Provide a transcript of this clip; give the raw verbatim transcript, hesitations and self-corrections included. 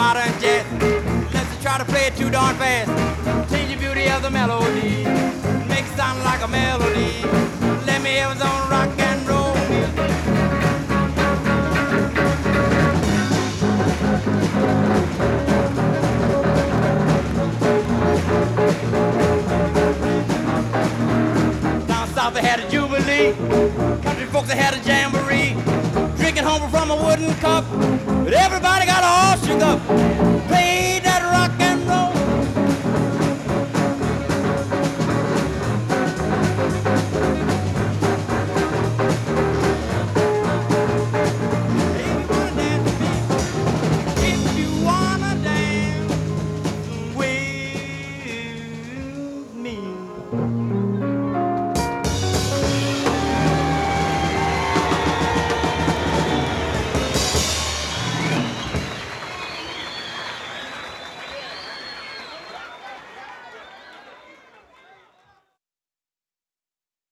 modern jazz. Let's try to play it too darn fast. Change the beauty of the melody, make it sound like a melody. Let me have some rock and roll music. Down south they had a jubilee, country folks they had a jamboree, drinking home from a wooden cup, but everybody got all shook up.